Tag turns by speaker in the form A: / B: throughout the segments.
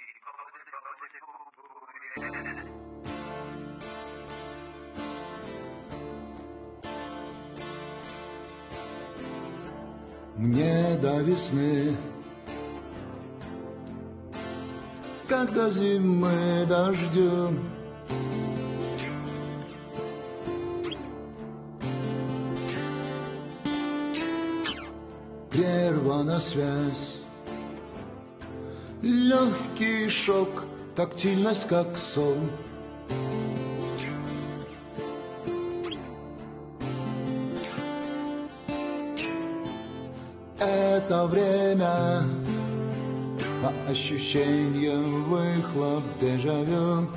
A: Мне до весны, как до зимы дождю, прервана связь, легкий шок, тактильность, как сон. Это время, по ощущениям, выхлоп дежавю.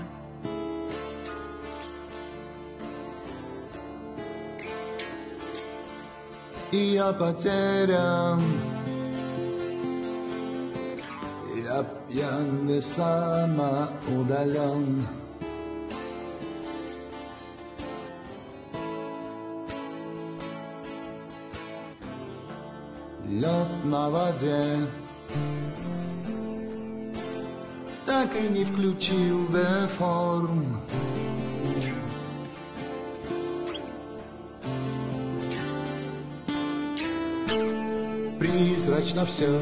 A: И я потерян, я пьян и самоудален. Лед на воде так и не включил деформ. Призрачно все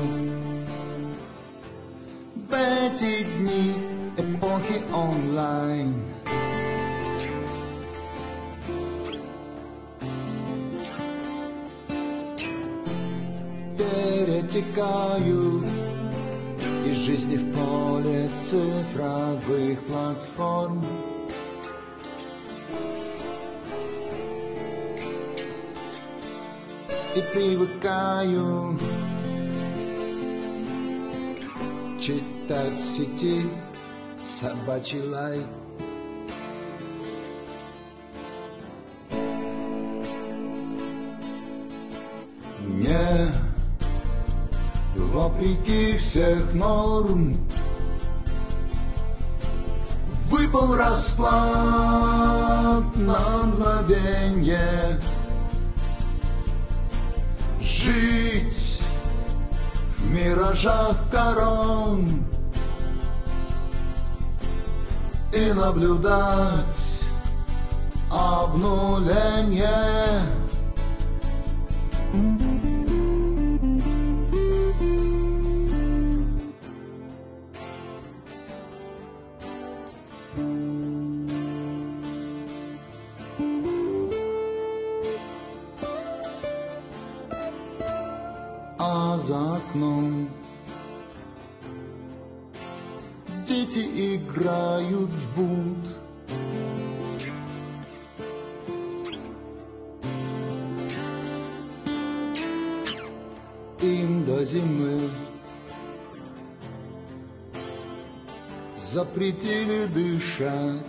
A: в эти дни эпохи онлайн. Перетекают из жизни в поле цифровых платформ. И привыкаю читать в сети собачий лай. Мне, вопреки всех норм, выпал расклад на мгновенье. Жить в миражах корон и наблюдать обнуление. А за окном дети играют в бунт. Им до зимы запретили дышать.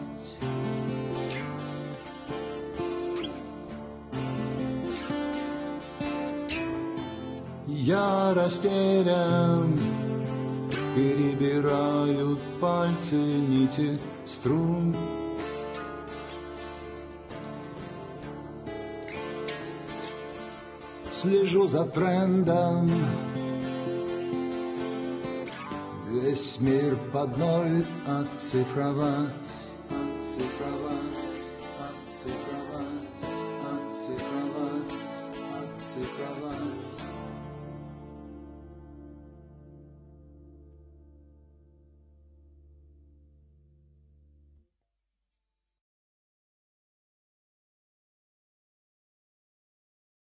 A: Я растерян, перебирают пальцы нити струн. Слежу за трендом, весь мир под ноль оцифровать.